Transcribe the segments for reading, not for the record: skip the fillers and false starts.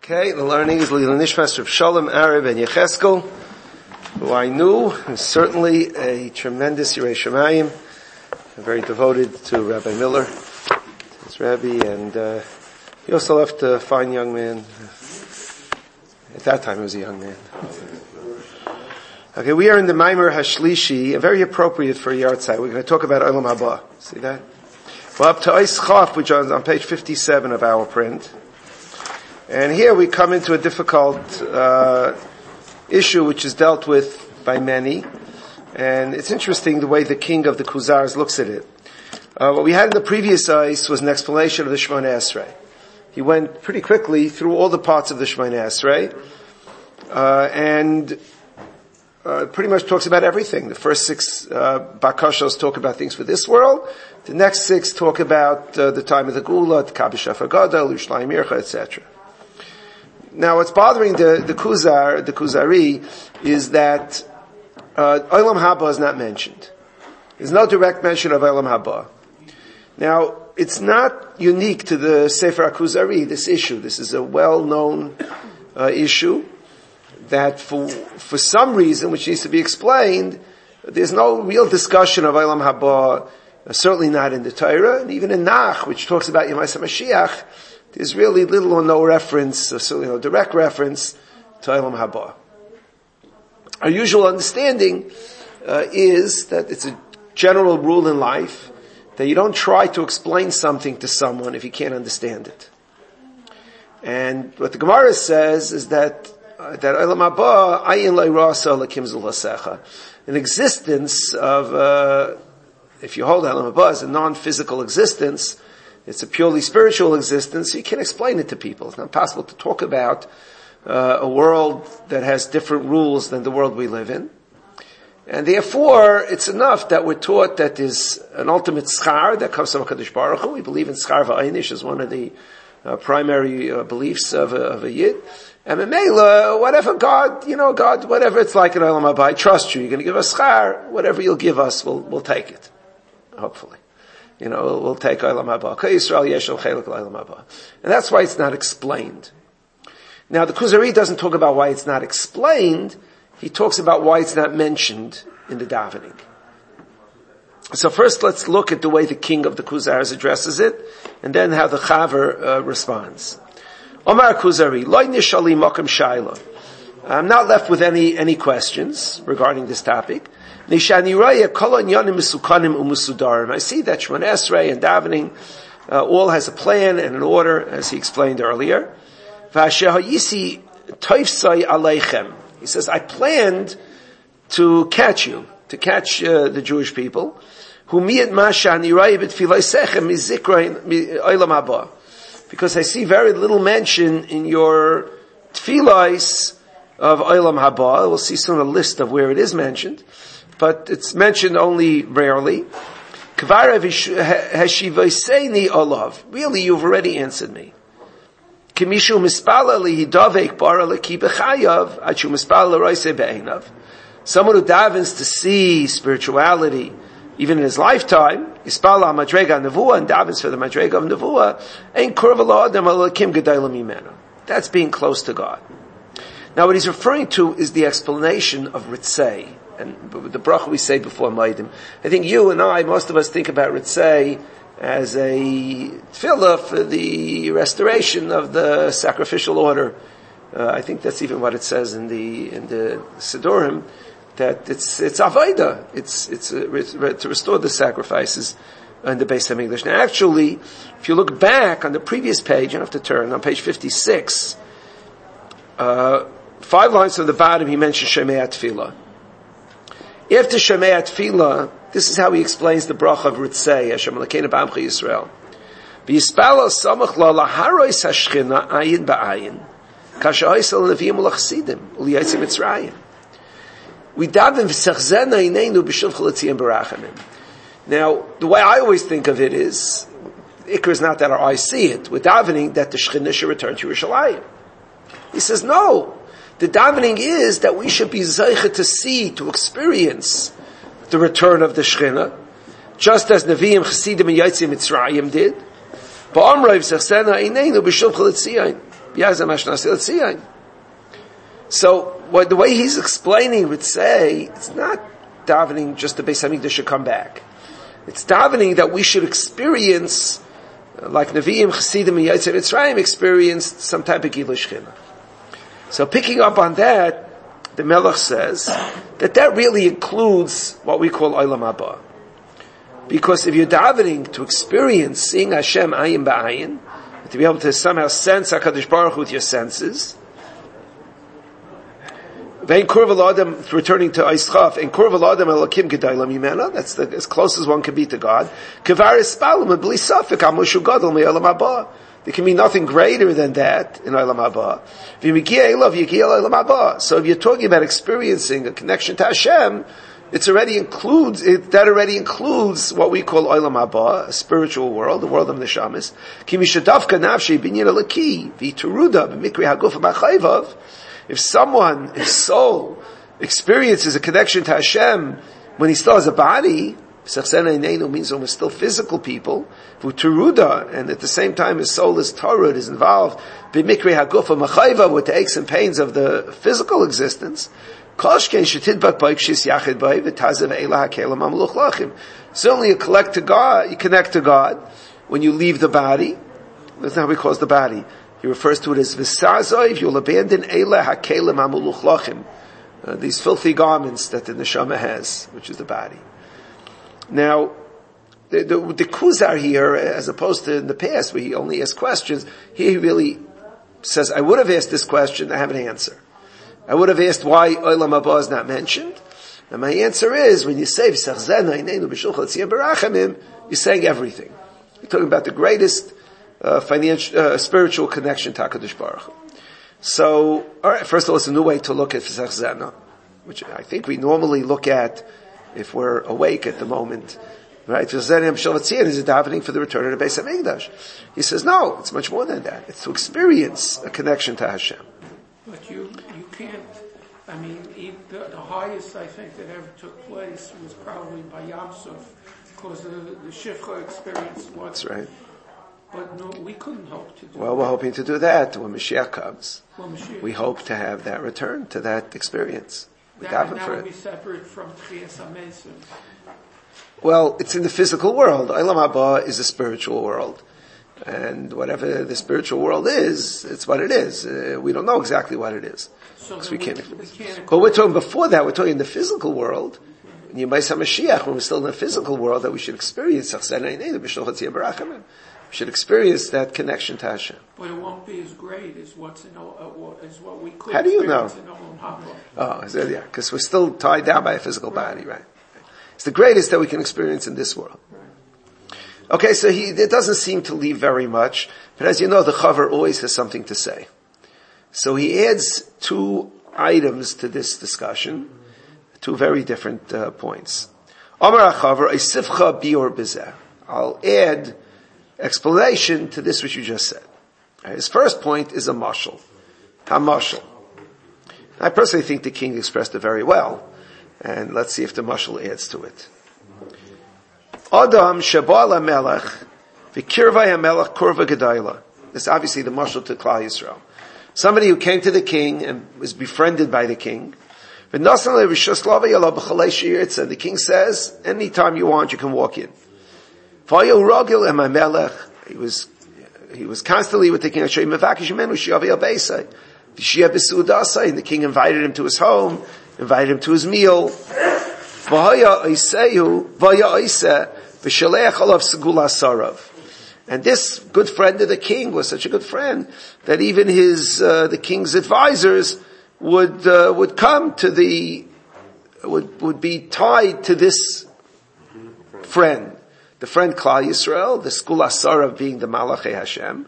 Okay, the learning is Lila Nishmas of Shalom, Arab, and Yecheskel, who I knew is certainly a tremendous Yirei Shamayim, very devoted to Rabbi Miller, his Rabbi, and he also left a fine young man. At that time he was a young man. Okay, we are in the Maimer Hashlishi, very appropriate for a Yartzai. We're going to talk about Olam Haba. See that? Well, up to Eis Chaf, which is on page 57 of our print. And here we come into a difficult issue which is dealt with by many. And it's interesting the way the king of the Kuzars looks at it. What we had in the previous Eis was an explanation of the Shemona Esrei. He went pretty quickly through all the parts of the Shemona Esrei. And pretty much talks about everything. The first 6 bakashos talk about things for this world. The next 6 talk about the time of the Gula, the Kabbalah Gadol, Yerushalayim Mircha, etc. Now, what's bothering the Kuzari, is that Olam Haba is not mentioned. There's no direct mention of Olam Haba. Now, it's not unique to the Sefer HaKuzari, this issue. This is a well-known issue that for some reason, which needs to be explained, there's no real discussion of Olam Haba, certainly not in the Torah, and even in Nach, which talks about Yemais HaMashiach, there's really little or no reference, or certainly no direct reference to Olam Haba. Our usual understanding is that it's a general rule in life that you don't try to explain something to someone if you can't understand it. And what the Gemara says is that Olam Haba, ayin lo rasa lakim zul hasecha, an existence of, if you hold Olam Haba as a non-physical existence, it's a purely spiritual existence, so you can't explain it to people. It's not possible to talk about a world that has different rules than the world we live in. And therefore, it's enough that we're taught that there's an ultimate schar that comes from HaKadosh Baruch Hu. We believe in schar v'aynish as one of the primary beliefs of a Yid. And Memela, whatever God, whatever it's like in Olam Haba, I trust you. You're going to give us schar. Whatever you'll give us, we'll take it. Hopefully. We'll take Olam Haba. Yisrael yeshel chelik Olam Haba. And that's why it's not explained. Now, the Kuzari doesn't talk about why it's not explained. He talks about why it's not mentioned in the davening. So first, let's look at the way the king of the Kuzars addresses it, and then how the Chaver responds. Omar Kuzari, loy nishali mokem shayla. I'm not left with any questions regarding this topic. I see that Shemona Esrei and davening all has a plan and an order, as he explained earlier. He says, I planned to catch you, the Jewish people, because I see very little mention in your tefillos of Olam Haba. We'll see soon a list of where it is mentioned, but it's mentioned only rarely. Really, you've already answered me. Someone who davens to see spirituality, even in his lifetime, and davens for the madrega of nevuah, that's being close to God. Now what he's referring to is the explanation of Ritzei, and the bracha we say before Maidim. I think you and I, most of us think about Ritzei as a tefillah for the restoration of the sacrificial order. I think that's even what it says in the Sidurim, that it's avodah, it's to restore the sacrifices in the Beis HaMikdash. Now actually, if you look back on the previous page, you don't have to turn, on page 56, 5 lines from the bottom, he mentions Shemei Tefillah. After Shemei Tefillah, this is how he explains the bracha of Ritzei, Hashem Elokeinu b'Amcha Yisrael. V'yispalo samach lo laharois hashchina ayin ba'ayin, kashahois al neviim ulachsidim, uliyatzim Mitzrayim. We daven v'sachzena ineinu b'shuv chalatziyim barachamim. Now, the way I always think of it is, Ikar is not that our eyes see it. We're davening that the Shechina should return to Yerushalayim. He says, no. The davening is that we should be zeicha to see, to experience the return of the Shechina, just as Nevi'im, Chasidim, and Yatzim Mitzrayim did. So, the way he's explaining would say, it's not davening just the Beis Hamikdash should come back. It's davening that we should experience, like Nevi'im, Chassidim, and Yetzer Mitzrayim experienced some type of Gilui Shechina. So picking up on that, the Melech says that really includes what we call Olam Haba. Because if you're davening to experience seeing Hashem ayin ba'ayin, to be able to somehow sense HaKadosh Baruch Hu with your senses, Vein Kurva Adam, returning to Eischaf, and Kurva Adam Elokim Gedailam Yimena, that's as close as one can be to God. Kevaris Spalim, and Blisafik, Amushu Gadol, Me'olam Haba. There can be nothing greater than that in Olam Haba. So if you're talking about experiencing a connection to Hashem, that already includes what we call Olam Haba, a spiritual world, the world of Neshamis. If his soul experiences a connection to Hashem when he still has a body, means when we're still physical people, and at the same time his soul is Torah, is involved with the aches and pains of the physical existence. Certainly you connect to God when you leave the body. That's not how he calls the body. He refers to it as V'sazoiv, you'll abandon Eila HaKelim HaMuluchlachim, these filthy garments that the neshama has, which is the body. Now, the Kuzar here, as opposed to in the past where he only asked questions, here he really says, I would have asked this question, I have an answer. I would have asked why Olam Haba is not mentioned. And my answer is, when you say, you're saying everything. You're talking about the greatest spiritual connection to HaKadosh Baruch Hu. So, alright, first of all, it's a new way to look at Pesach Zena, which I think we normally look at if we're awake at the moment. Right? Pesach Zena B'Shel Vatzion is a davening for the return of the Beis HaMikdash. He says, no, it's much more than that. It's to experience a connection to Hashem. But you can't, the highest I think that ever took place was probably by Yam Suf, because the Shifcha experience was. That's right. But no, we couldn't hope to do that. Well, we're hoping to do that when Mashiach comes. We hope to have that return to that experience. That would be separate from Tchias HaMesim. Well, it's in the physical world. Olam Haba is a spiritual world. And whatever the spiritual world is, it's what it is. We don't know exactly what it is. Because we can't. But we're talking before that, we're talking in the physical world. In Yemais HaMashiach, when we're still in the physical world, that we should experience. We should experience that connection to Hashem. But it won't be as great as what we could. How do you know? Oh, yeah, because we're still tied down by a physical body, right? It's the greatest that we can experience in this world. Okay, so it doesn't seem to leave very much, but as you know, the Chaver always has something to say. So he adds two items to this discussion, two very different points. Amar HaChaver, Eisifcha bior b'zeh. I'll add explanation to this which you just said. His first point is a mashal. Ha-mashal. I personally think the king expressed it very well, and let's see if the mashal adds to it. Adam Shabal HaMelech V'kirvai HaMelech Kurva Gedayla. This is obviously the mashal to Klal Yisrael. Somebody who came to the king and was befriended by the king. And the king says, anytime you want, you can walk in. He was constantly with the king. And the king invited him to his home, invited him to his meal. And this good friend of the king was such a good friend that even the king's advisors would come to would be tied to this friend. The friend Klal Yisrael, the Skul Asarav being the Malachei Hashem.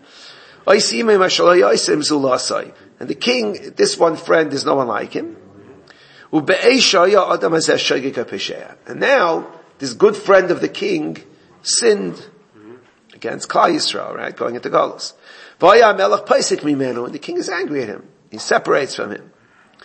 And the king, this one friend, there's no one like him. And now, this good friend of the king sinned against Klal Yisrael, right, going into Galus. And the king is angry at him. He separates from him.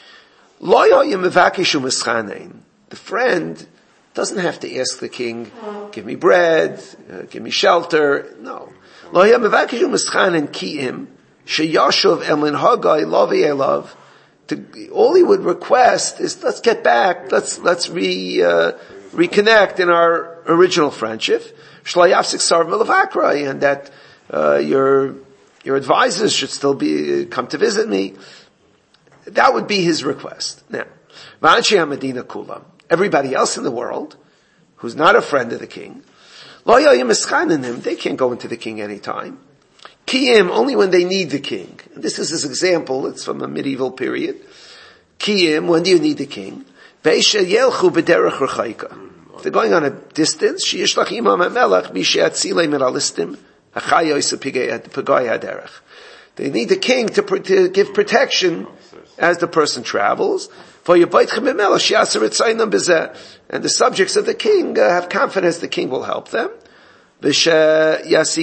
The friend doesn't have to ask the king, give me bread, give me shelter. No. Sheyashuv Emlin Hagai Lavi Elav. All he would request is, let's get back, let's reconnect in our original friendship. Shlayafsik Sarv Melavakrai, and that, your advisors should still come to visit me. That would be his request. Now, V'anshei HaMedina Kulam, everybody else in the world, who's not a friend of the king, Lo Yoyim Eskanim, they can't go into the king anytime. Kiyim, only when they need the king. And this is his example, it's from the medieval period. Kiyim, when do you need the king? Ve'isha Yelchu B'derech Rechaika. If they're going on a distance, Sheyishlach Imam HaMelech, Mishe Atzilei Meralistim, Achayos Pagay HaDerech. They need the king to give protection as the person travels. And the subjects of the king have confidence the king will help them. This, the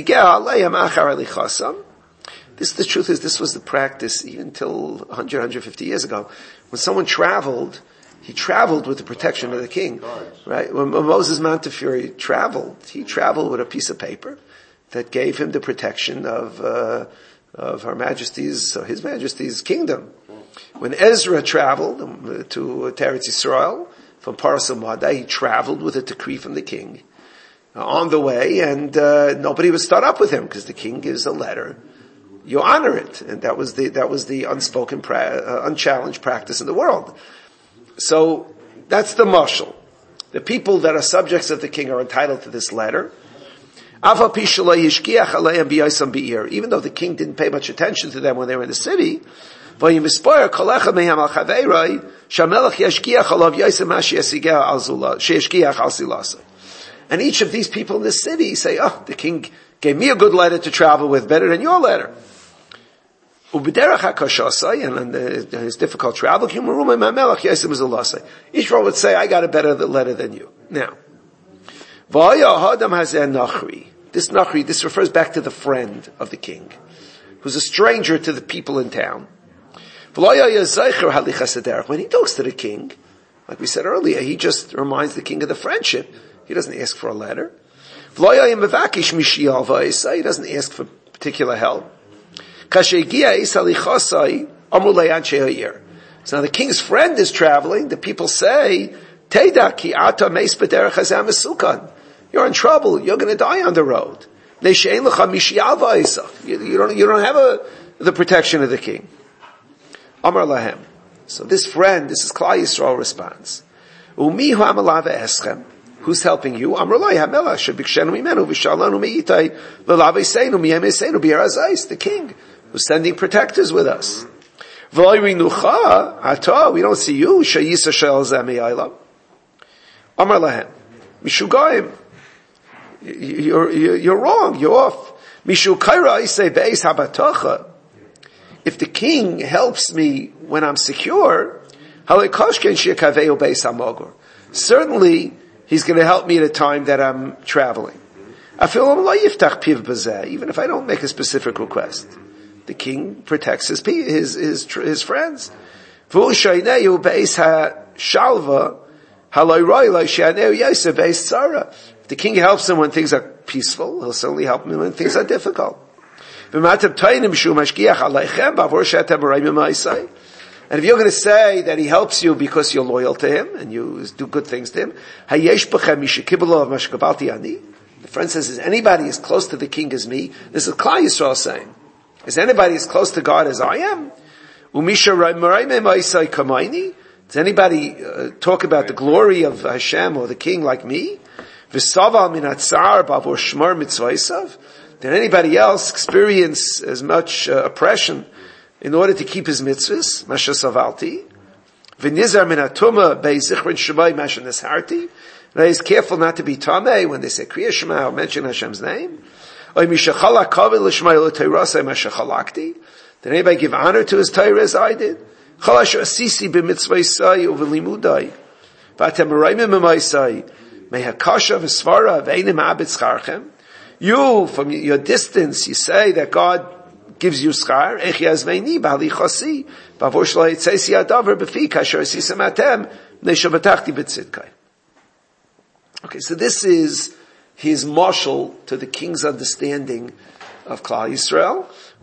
truth is, this was the practice even till 100, 150 years ago. When someone traveled, he traveled with the protection of the king. Right? When Moses Montefiore traveled, he traveled with a piece of paper that gave him the protection of Her Majesty's, His Majesty's kingdom. When Ezra traveled to Eretz Yisrael from Paras U'Madai, he traveled with a decree from the king on the way, and nobody would start up with him because the king gives a letter. You honor it, and that was the unspoken, unchallenged practice in the world. So that's the mashal. The people that are subjects of the king are entitled to this letter. Even though the king didn't pay much attention to them when they were in the city, and each of these people in the city say, oh, the king gave me a good letter to travel with, better than your letter. And in his difficult travel, Israel would say, I got a better letter than you. Now, this Nachri, this refers back to the friend of the king, who's a stranger to the people in town. When he talks to the king, like we said earlier, he just reminds the king of the friendship. He doesn't ask for a letter. He doesn't ask for particular help. So now the king's friend is traveling. The people say, you're in trouble. You're going to die on the road. You don't have the protection of the king. Amar lahem. So this friend, this is Klal Yisrael response. Who's helping you? The king, who's sending protectors with us. We don't see you. Amar lahem. Mishugayim. You're wrong. You're off. If the king helps me when I'm secure, certainly he's going to help me at a time that I'm traveling. Even if I don't make a specific request, the king protects his friends. If the king helps him when things are peaceful, he'll certainly help me when things are difficult. And if you're going to say that he helps you because you're loyal to him and you do good things to him, the friend says, is anybody as close to the king as me? This is Klal Yisrael saying. Is anybody as close to God as I am? Does anybody talk about the glory of Hashem or the king like me? Did anybody else experience as much oppression in order to keep his mitzvahs? Masha savalti. V'nizar min atuma be'zichrin shemai masha nesharti. And he's careful not to be tamei when they say Kriya Shema or mention Hashem's name. Oy mishachala kavod l'shmai l'teirasai masha chalakti. Did anybody give honor to his Torah as I did? Chalash asisi b'mitzvaysai u'v'limudai. V'atem raimim b'maysai. Mehakasha v'svara v'einim abitz charchem. You, from your distance, you say that God gives you schar. Echi azmeini b'ali chasi. B'avor shlo yitzesi adavar b'fi kasher asisem atem. Neshavatachti b'tzidkai. Okay, so this is his marshal to the king's understanding of Klal Yisrael,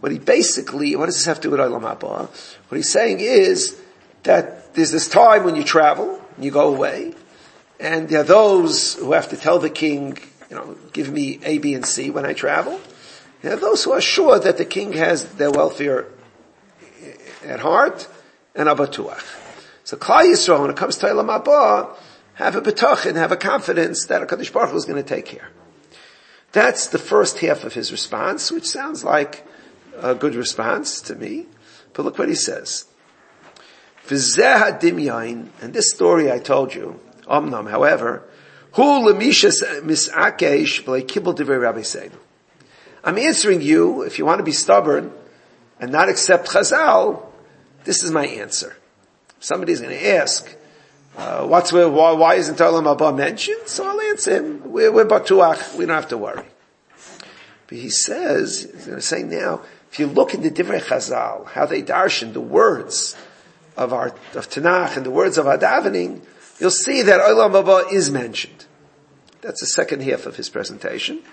what does this have to do with Olam Haba? What he's saying is that there's this time when you travel, and you go away, and there are those who have to tell the king, give me A, B, and C when I travel. There are those who are sure that the king has their welfare at heart, and abatuach. So Klal Yisrael, when it comes to Olam Haba, have a betachin, have a confidence that HaKadosh Baruch Hu is going to take care. That's the first half of his response, which sounds like a good response to me. But look what he says. V'zeh hadimyain, and this story I told you, omnam, however, hu lemishas misakesh v'lei kibul divrei Rabbi Seinu. I'm answering you, if you want to be stubborn and not accept Chazal, this is my answer. Somebody's going to ask, why isn't Olam Haba mentioned? So I'll answer him. We're batuach. We don't have to worry. But he's going to say now, if you look in the Divrei Chazal, how they darshan the words of Tanakh and the words of our davening, you'll see that Olam Haba is mentioned. That's the second half of his presentation.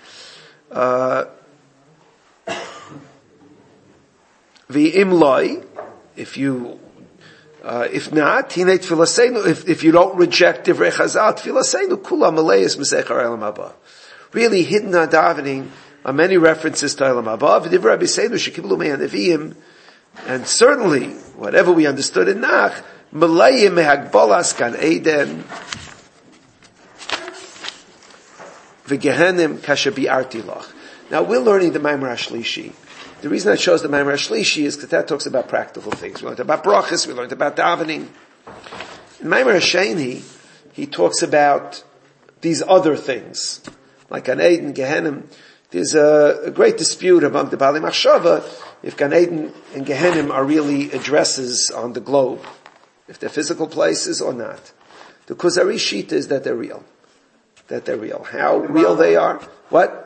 V'imloi, if not, if you don't reject Divrei Chazal, Tfilaseinu kula maleis Mesechar Olam Haba. Really, hidden on davening are many references to Olam Haba. V'divrei Rabbi Seinu shekiblu me'aneviyim, and certainly, whatever we understood in Nach, Malayim mehagbolas Gan Eden, v'gehenim kasher bi'arti lach. Now, we're learning the Maimar HaShlishi. The reason I chose the Maimar HaShlishi is because that talks about practical things. We learned about brachas, we learned about davening. In Maimar HaSheni, he talks about these other things, like Gan Eden, Gehenim. There's a great dispute among the Baalei Machshava if Gan Eden and Gehenim are really addresses on the globe, if they're physical places or not. The Kuzari Shita is that they're real. How real they are? What?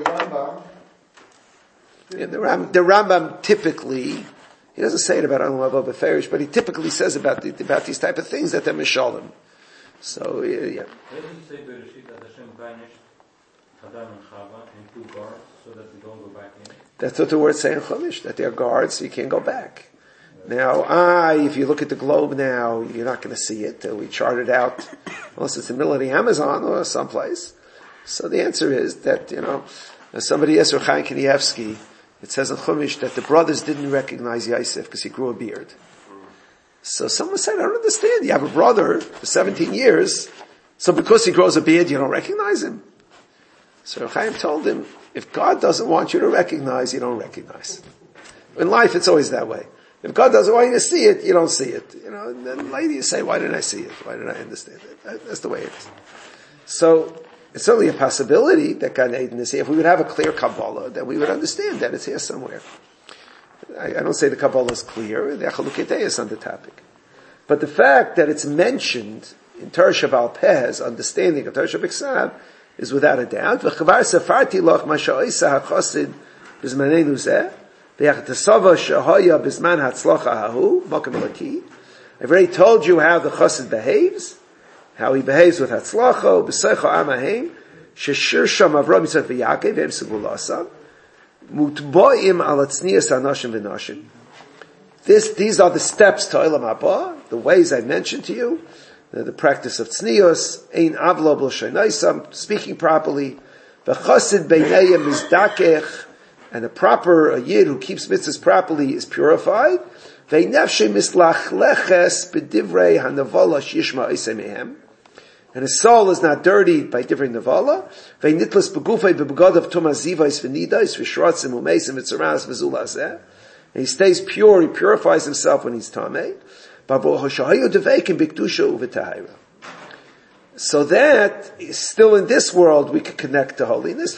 The Rambam typically, he doesn't say it about Olam Haba Beferish, but he typically says about these type of things that they're mishalim. So, yeah. Doesn't he say Bereshit that Hashem banished Adam and Chava in two guards so that we don't go back in? That's what the words say in Chumash, that they're guards, so you can't go back. Now, if you look at the globe now, you're not going to see it. We charted out, unless it's the middle of the Amazon or someplace. So the answer is that, somebody asked Chaim Kanievsky, it says in Chumash that the brothers didn't recognize Yosef because he grew a beard. So someone said, I don't understand. You have a brother for 17 years, so because he grows a beard, you don't recognize him. So Chaim told him, if God doesn't want you to recognize, you don't recognize. In life, it's always that way. If God doesn't want you to see it, you don't see it. And then later you say, why didn't I see it? Why didn't I understand it? That's the way it is. So, it's certainly a possibility that Gan Eden is here. If we would have a clear Kabbalah, then we would understand that it's here somewhere. I don't say the Kabbalah is clear. The Chalukei Deis on the topic. But the fact that it's mentioned in Torah Shabbat Peh's understanding of Torah Shabbat Ksav is without a doubt. V'chavar sefarti loch ma sha'oisa ha'chosid b'zmanenu zeh v'yachtasava sha'hoya b'zman ha'tzlocha ha'hu makam elaki. I've already told you how the chosid behaves. How he behaves with Hatzlacho, B'seicho Amaheim, Sheshir Sham Avram Yitzchak v'Yaakov, V'em Segulasa, Mutboim Al Atznias HaNashim V'Nashim. These are the steps to Olam Haba, the ways I mentioned to you, the practice of Tznios, Ein Avlo B'lo Sheinaisam, speaking properly, V'chosid Beinayim Mizdakech, and a Yid who keeps mitzvahs properly is purified, V'nefshe Mislach Leches B'divrei HaNavala Shishma Oisei Mehem, and his soul is not dirtied by different nevala. Ve'nitlas begufay bebegadav tomazivais v'nidais v'shratzim u'meisim v'tzaras v'zulazeh. And he stays pure, he purifies himself when he's tamei. So that, still in this world, we can connect to holiness.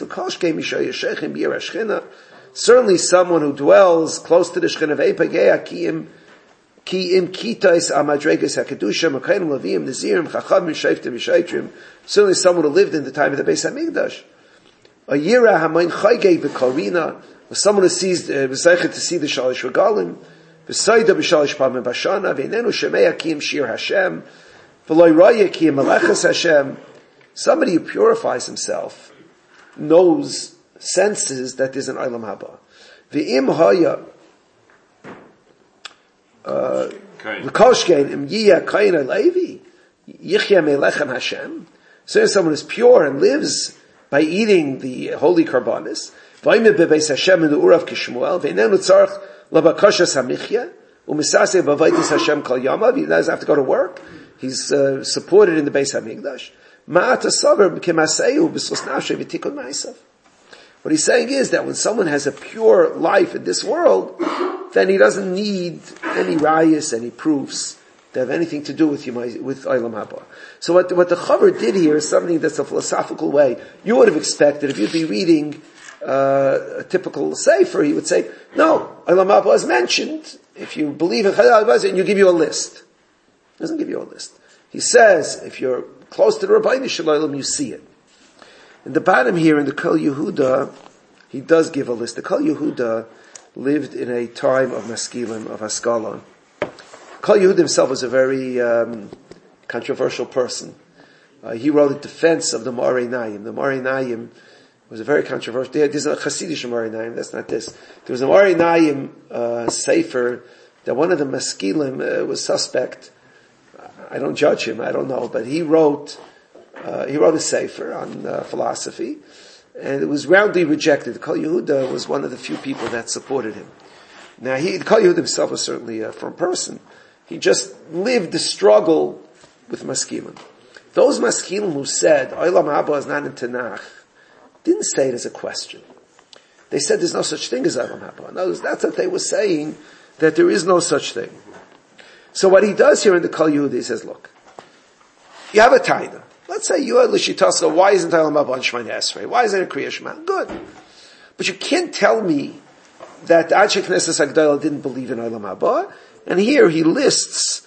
Certainly someone who dwells close to the Shechina Ve'epagei Ki im kitais amadregas hakadusha makayim levim nazirim chacham mishayftim mishaitrim. Certainly, someone who lived in the time of the Beis Hamikdash. A yira hamayin chaygei b'karina, someone who sees b'zaychet to see the shalish regalim, b'sayda b'shalish pamim b'shana v'inenu shemei ki im shir Hashem v'loy raya ki im malachas Hashem. Somebody who purifies himself senses that there's an Olam Haba. V'im haya, l'koshkein im yiyah kain alevi, yichya melechem Hashem. So if someone is pure and lives by eating the holy karbanis, v'ayim bebeis Hashem in the urav kishmuel, v'einenu tzarech labakashas hamichya, u'misaseh b'avaytis Hashem kol yamav, he doesn't have to go to work, he's supported in the Beis HaMikdash. Ma'at hasaver b'kemaseu b'sos nafshe v'tikun ma'asav. What he's saying is that when someone has a pure life in this world, then he doesn't need any rayas, any proofs that have anything to do with Olam Haba. So what the Chaver did here is something that's a philosophical way. You would have expected, if you'd be reading a typical sefer, he would say, no, Olam Haba is mentioned. If you believe in Chayal Haba, and you give you a list. He doesn't give you a list. He says, if you're close to the Rabbeinu Shalom, you see it. In the bottom here, in the Kol Yehuda, he does give a list. The Kol Yehuda lived in a time of maskilim, of haskalah. Kol Yehuda himself was a very controversial person. He wrote a defense of the Marei Nayim. The Marei Nayim was a very controversial. There's a Hasidic Marei Nayim. That's not this. There was a Marei Nayim sefer that one of the maskilim was suspect. I don't judge him. I don't know, but he wrote a sefer on philosophy, and it was roundly rejected. The Kol Yehuda was one of the few people that supported him. Now, the Kol Yehuda himself was certainly a firm person. He just lived the struggle with maskilim. Those maskilim who said Olam Haba is not in Tanakh didn't say it as a question. They said there's no such thing as Olam Haba. In other words, that's what they were saying, that there is no such thing. So what he does here in the Kol Yehuda, he says, look, you have a taina. Let's say you are l'shitasa, why isn't Olam Haba on Shemini Esrei? Why isn't it Kriya Shema? Good. But you can't tell me that the Anshe Knesset Agdala didn't believe in Olam Haba. And here he lists,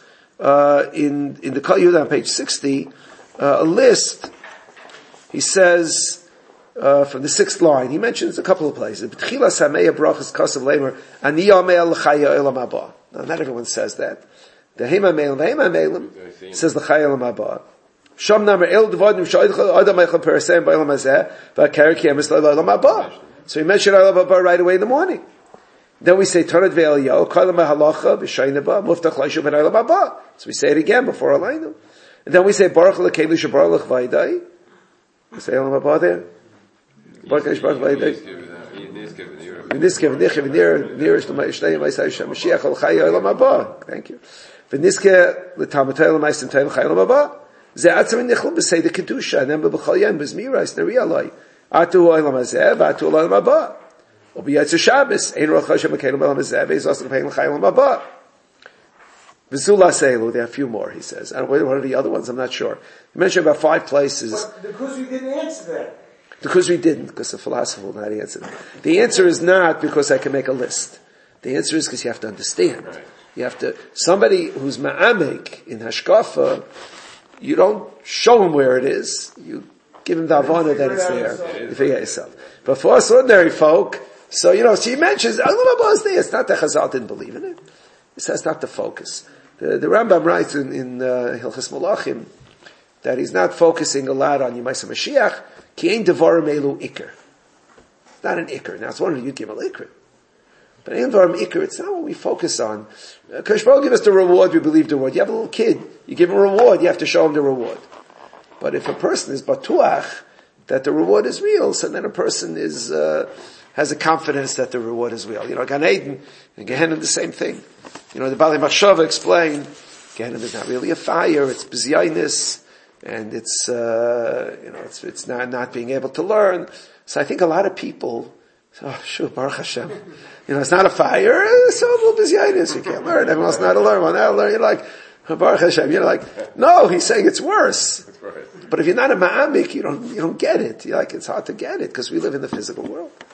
in the Kol Yehuda on page 60, a list. He says, from the 6th line, he mentions a couple of places. B'tchilas hameya brachas kasav leimer, ani yamei l'chaya Olam Haba. Now, not everyone says that. The Hema Meilim says l'chaya Olam Haba. Shom number el devadim sha'idcha adam eichel perasem ba'olam hazeh va'kari kiemis l'olam haba. So he mentioned Olam Haba right away in the morning. Then we say Tanad ve'Eliyahu kalam halacha b'shaynaba muftach laishu ben Olam Haba. So we say it again before Alaynu. And then we say Baruch lekelu shebarach v'ayidai. We say Olam Haba there. Baruch lekelu v'ayidai. V'niske v'niche v'nirish l'ma'ishnei ma'isai Mashiach al chaya Olam Haba. Thank you. V'niske l'tamatay l'ma'istim tay l'chaya Olam Haba. Ze atzam nichlu b'sei the kedusha and then b'chol yom b'zmiras nerialai atu olam hazeh v'atu olam haba u'b'yatzu Shabbos ein roch Hashem l'keinu olam hazeh v'yizos l'keinu l'chayim olam haba v'zula seilu. There are a few more, he says. And what are the other ones? I'm not sure. He mentioned about 5 places. But because we didn't answer that. Because we didn't, because the philosopher will not answer that. The answer is not because I can make a list. The answer is because you have to understand. You have to, somebody who's ma'amek in hashkafa, you don't show him where it is. You give him the avana that it's there. You figure it yourself. But for us ordinary folk, so he mentions, Olam Haba is there. It's not that Chazal didn't believe in it. It says not the focus. The Rambam writes in Hilchas Malachim that he's not focusing a lot on Yemaisa Mashiach, ki ein devarim elu ikr. It's not an ikr. Now it's one of the Yud Gimel ikr. But ein devarim ikr, it's not what we focus on. Kadosh Baruch Hu give us the reward, we believe the reward. You have a little kid, you give him a reward, you have to show him the reward. But if a person is batuach, that the reward is real, so then a person is, has a confidence that the reward is real. Gan Eden and Gehenna the same thing. The Bali Machshava explained, Gehenna is not really a fire, it's bizyaynis, and it's not being able to learn. So I think a lot of people, sure, Baruch Hashem. It's not a fire, so a little bizyaynis, you can't learn, everyone else not to learn, well now learn, you're like, Baruch Hashem, no, he's saying it's worse. But if you're not a ma'amik, you don't get it. It's hard to get it, because we live in the physical world.